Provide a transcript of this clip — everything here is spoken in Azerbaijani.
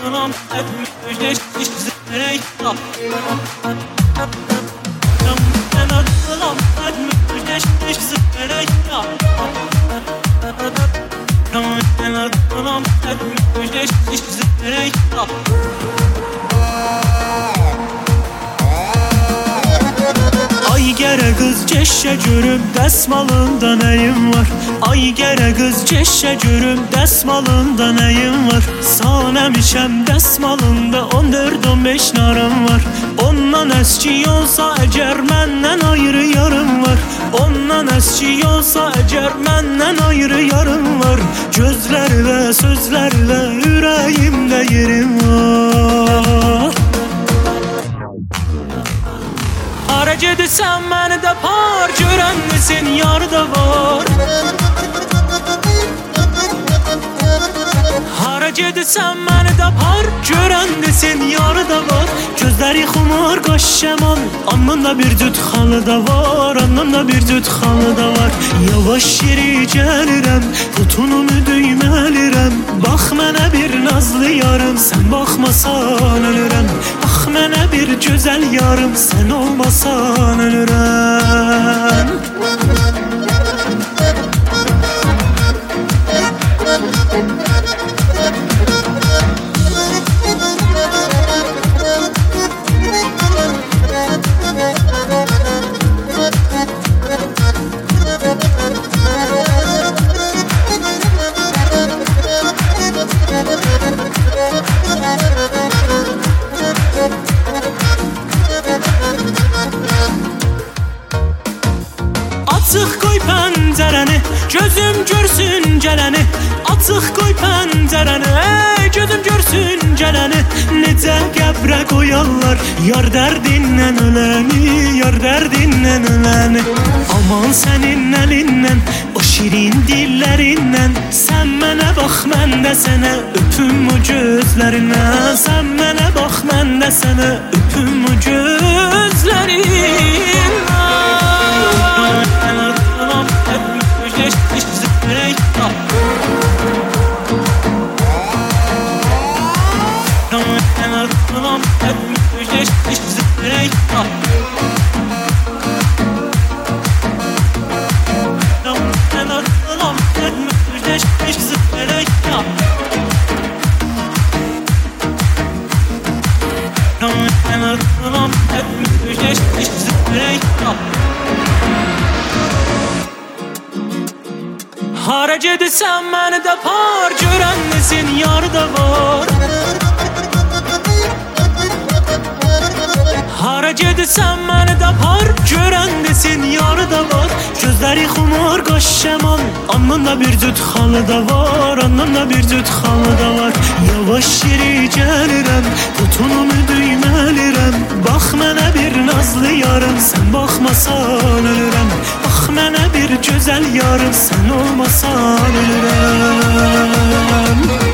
aklım etmiş zerek ben aklım etmiş zerek ben aklım etmiş zerek Ay gere kız ceşe görüm desmalında neyim var Ay gere kız ceşe görüm desmalında neyim var Sanemişem desmalında 14-15 narım var Ondan eski olsa eğer menden ayrı yarım var Ondan eski olsa eğer menden ayrı yarım var Gözlerle sözlerle yüreğimde yerim var Harac edsen beni de par Görenlisin yarda var Harac edsen beni de par Görenlisin yarda var Gözleri xumar qaş şəman Alnında bir cüt xalı da var Alnında bir cüt xalı da var Yavaş yeri gəlirəm Putunumu düyməlirəm Bax mənə bir nazlı yarım Sən baxmasan ölürəm Bax mənə bir gözəl yarım Sən olmasan ölürəm Açıq qoy pəncərəni, gözüm görsün gələni Açıq qoy pəncərəni, gözüm görsün gələni Necə qəbrə qoyarlar, yar dərdindən öləni Yar dərdindən öləni Aman sənin əlindən, o şirin dillərindən Sən mənə bax, mən də sənə öpüm o gözlərindən Sən mənə bax, mən də sənə öpüm o gözlərindən Harac edsen beni de par Görenlisin yarda var Harac edsen beni de par Görenlisin yarda var Gözleri xumar qaş şəman Alnında bir cüt xalı da var Alnında bir cüt xalı da var Yavaş yeri gəlirəm Putunumu düyməlirəm Bax mənə bir nazlı yarım Sən baxmasan ölürəm Bax mənə bir gözəl yarım Sən olmasan ölürəm